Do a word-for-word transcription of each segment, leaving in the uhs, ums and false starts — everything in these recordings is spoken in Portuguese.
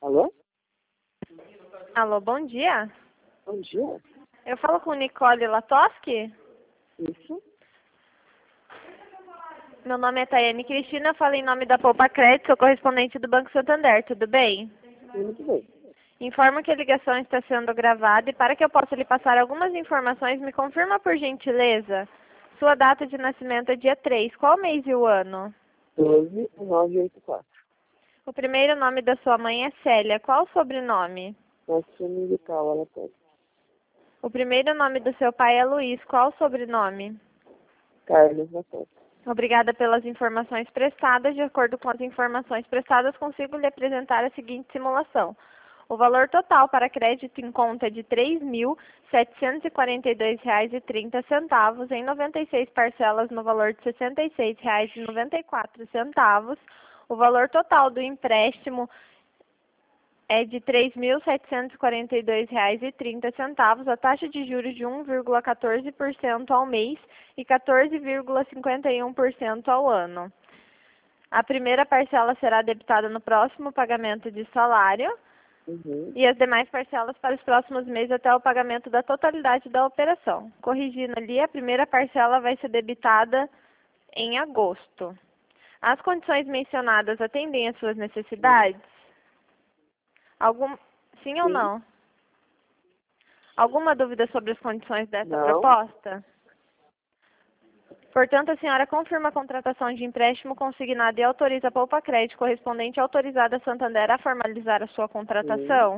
Alô? Alô, bom dia. Bom dia. Eu falo com Nicole Latoski? Isso? Meu nome é Tayane Cristina, eu falo em nome da Poupa Crédito, sou correspondente do Banco Santander, tudo bem? Muito bem. Informo que a ligação está sendo gravada e para que eu possa lhe passar algumas informações, me confirma por gentileza. Sua data de nascimento é dia três, qual mês e o ano? doze nove oito quatro. O primeiro nome da sua mãe é Célia, qual o sobrenome? Nossa musical, ela tem. O primeiro nome do seu pai é Luiz, qual o sobrenome? Carlos da Costa. Obrigada pelas informações prestadas. De acordo com as informações prestadas, consigo lhe apresentar a seguinte simulação. O valor total para crédito em conta é de três mil setecentos e quarenta e dois reais e trinta centavos em noventa e seis parcelas no valor de sessenta e seis reais e noventa e quatro centavos. O valor total do empréstimo é de três mil setecentos e quarenta e dois reais e trinta centavos, a taxa de juros de um vírgula quatorze por cento ao mês e quatorze vírgula cinquenta e um por cento ao ano. A primeira parcela será debitada no próximo pagamento de salário Uhum. e as demais parcelas para os próximos meses até o pagamento da totalidade da operação. Corrigindo ali, a primeira parcela vai ser debitada em agosto. As condições mencionadas atendem às suas necessidades? Algum... Sim ou Sim. não? Alguma dúvida sobre as condições dessa Não. proposta? Portanto, a senhora confirma a contratação de empréstimo consignado e autoriza a Poupa Crédito correspondente autorizada a Santander a formalizar a sua contratação?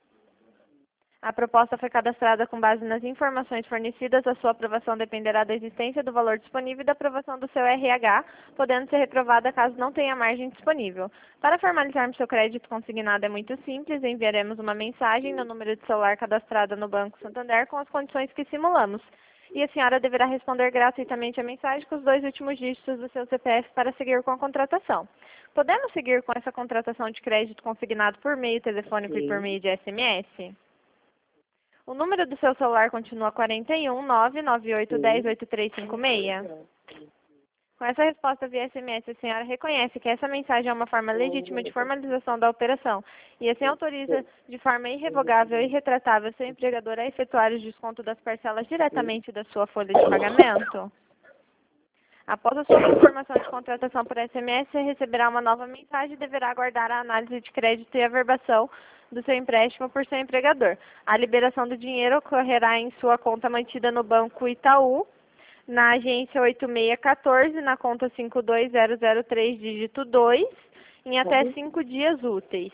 A proposta foi cadastrada com base nas informações fornecidas. A sua aprovação dependerá da existência do valor disponível e da aprovação do seu R H, podendo ser reprovada caso não tenha margem disponível. Para formalizarmos seu crédito consignado é muito simples. Enviaremos uma mensagem no número de celular cadastrado no Banco Santander com as condições que simulamos. E a senhora deverá responder gratuitamente a mensagem com os dois últimos dígitos do seu C P F para seguir com a contratação. Podemos seguir com essa contratação de crédito consignado por meio telefônico Sim. e por meio de S M S? O número do seu celular continua quarenta e um, nove nove oito um zero, oito três cinco seis? Com essa resposta via S M S, a senhora reconhece que essa mensagem é uma forma legítima de formalização da operação e assim autoriza de forma irrevogável e irretratável seu empregador a efetuar o desconto das parcelas diretamente da sua folha de pagamento? Após a sua confirmação de contratação por S M S, você receberá uma nova mensagem e deverá aguardar a análise de crédito e averbação do seu empréstimo por seu empregador. A liberação do dinheiro ocorrerá em sua conta mantida no Banco Itaú, na agência oito seis um quatro, na conta cinco dois zero zero três, dígito dois, em até cinco dias úteis,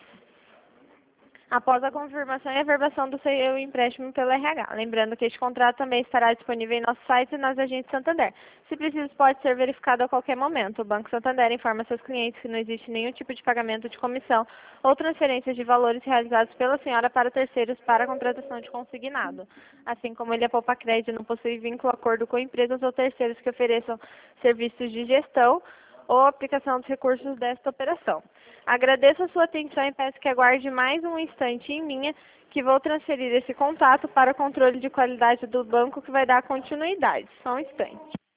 após a confirmação e averbação do seu empréstimo pelo R H. Lembrando que este contrato também estará disponível em nosso site e nas agências Santander. Se preciso, pode ser verificado a qualquer momento. O Banco Santander informa seus clientes que não existe nenhum tipo de pagamento de comissão ou transferência de valores realizados pela senhora para terceiros para a contratação de consignado. Assim como ele, a Poupa Crédito não possui vínculo, acordo com empresas ou terceiros que ofereçam serviços de gestão ou aplicação dos recursos desta operação. Agradeço a sua atenção e peço que aguarde mais um instante em linha, que vou transferir esse contato para o controle de qualidade do banco, que vai dar continuidade. Só um instante.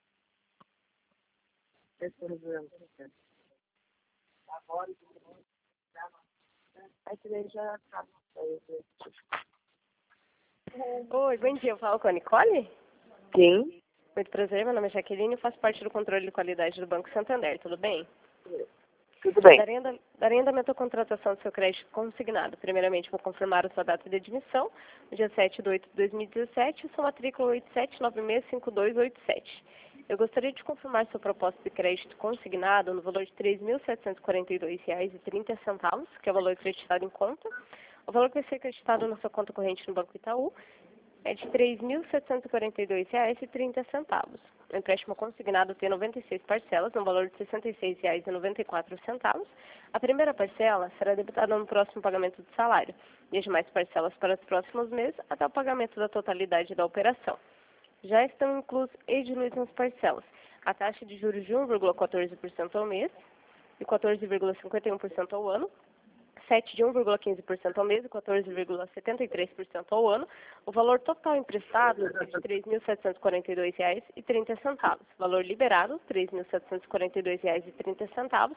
Oi, bom dia. Eu falo com a Nicole? Sim. Muito prazer, meu nome é Jaqueline e faço parte do controle de qualidade do Banco Santander, tudo bem? Tudo bem. Darei anda- darei andamento à contratação do seu crédito consignado. Primeiramente, vou confirmar a sua data de admissão, no dia sete de oito de dois mil e dezessete, sua matrícula oito sete nove seis cinco dois oito sete. Eu gostaria de confirmar sua proposta de crédito consignado no valor de três mil setecentos e quarenta e dois reais e trinta centavos, que é o valor acreditado em conta. O valor que vai ser acreditado na sua conta corrente no Banco Itaú é de três mil setecentos e quarenta e dois reais e trinta centavos. O empréstimo consignado tem noventa e seis parcelas, no valor de sessenta e seis reais e noventa e quatro centavos. A primeira parcela será debitada no próximo pagamento do salário, e as demais parcelas para os próximos meses até o pagamento da totalidade da operação. Já estão inclusos e diluídos nas parcelas a taxa de juros de um vírgula quatorze por cento ao mês e quatorze vírgula cinquenta e um por cento ao ano, sete de um vírgula quinze por cento ao mês e quatorze vírgula setenta e três por cento ao ano. O valor total emprestado é de três mil setecentos e quarenta e dois reais e trinta centavos. Valor liberado, três mil setecentos e quarenta e dois reais e trinta centavos.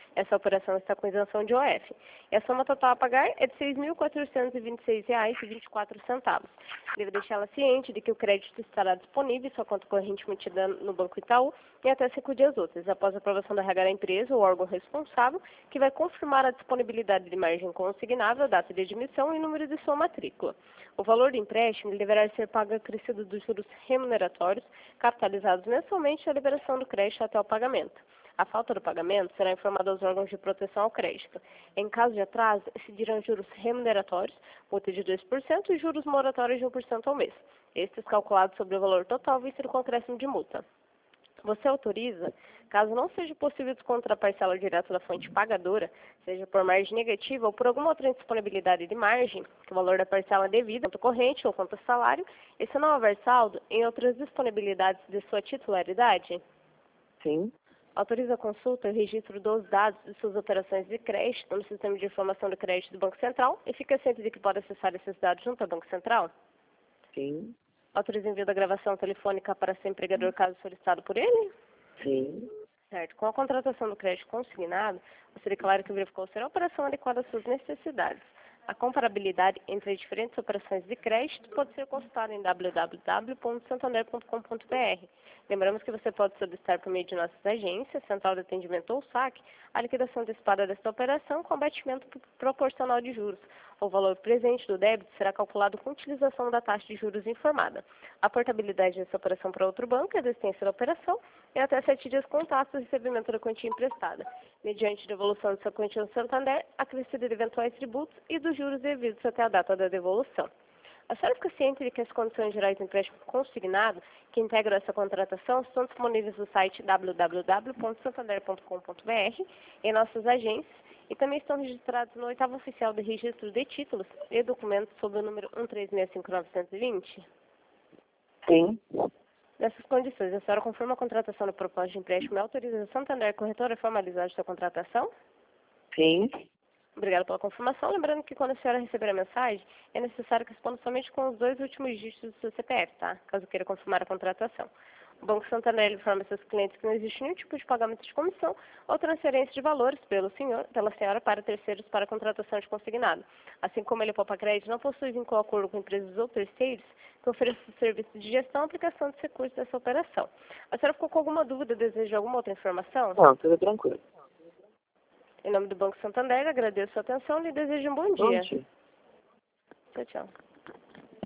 Essa operação está com isenção de O F. E a soma total a pagar é de seis mil quatrocentos e vinte e seis reais e vinte e quatro centavos. Devo deixá-la ciente de que o crédito estará disponível em sua conta corrente mantida no Banco Itaú em até cinco dias úteis, após a aprovação da regra da empresa ou órgão responsável, que vai confirmar a disponibilidade de margem consignável, a data de admissão e o número de sua matrícula. O valor do empréstimo deverá ser pago acrescido dos juros remuneratórios, capitalizados mensalmente à liberação do crédito até o pagamento. A falta do pagamento será informada aos órgãos de proteção ao crédito. Em caso de atraso, incidirão juros remuneratórios, multa de dois por cento e juros moratórios de um por cento ao mês. Estes calculados sobre o valor total vencido com acréscimo de multa. Você autoriza, caso não seja possível descontar a parcela direto da fonte pagadora, seja por margem negativa ou por alguma outra indisponibilidade de margem, que o valor da parcela é devido, conta corrente ou conta salário, e se não houver saldo, em outras disponibilidades de sua titularidade? Sim. Autoriza a consulta e o registro dos dados de suas operações de crédito no Sistema de Informação de Crédito do Banco Central e fica ciente de que pode acessar esses dados junto ao Banco Central? Sim. Autoriza o envio da gravação telefônica para seu empregador caso solicitado por ele? Sim. Certo. Com a contratação do crédito consignado, você declara que verificou ser a operação adequada às suas necessidades. A comparabilidade entre as diferentes operações de crédito pode ser consultada em w w w ponto santander ponto com ponto b r. Lembramos que você pode solicitar por meio de nossas agências, Central de Atendimento ou S A C, a liquidação antecipada desta operação com abatimento proporcional de juros. O valor presente do débito será calculado com utilização da taxa de juros informada. A portabilidade dessa operação para outro banco e a existência da operação é até sete dias contados do recebimento da quantia emprestada, mediante devolução de sua quantia no Santander, acrescida de eventuais tributos e dos juros devidos até a data da devolução. A senhora fica ciente de que as condições gerais do empréstimo consignado, que integram essa contratação, estão disponíveis no site w w w ponto santander ponto com ponto b r, em nossas agências, e também estão registrados no oitavo oficial de registro de títulos e documentos sob o número um três seis cinco nove dois zero? Sim. Nessas condições, a senhora confirma a contratação do propósito de empréstimo e autoriza a Santander Corretora a formalizar sua contratação? Sim. Obrigada pela confirmação. Lembrando que quando a senhora receber a mensagem, é necessário que responda somente com os dois últimos dígitos do seu C P F, tá? Caso queira confirmar a contratação. O Banco Santander informa seus clientes que não existe nenhum tipo de pagamento de comissão ou transferência de valores pelo senhor, pela senhora para terceiros para a contratação de consignado. Assim como ele poupa crédito não possui vínculo ou acordo com empresas ou terceiros que ofereçam serviço de gestão e aplicação de recursos dessa operação. A senhora ficou com alguma dúvida, deseja alguma outra informação? Não, tudo tranquilo. Em nome do Banco Santander, agradeço a sua atenção e lhe desejo um bom Bom dia. dia. Tchau, tchau.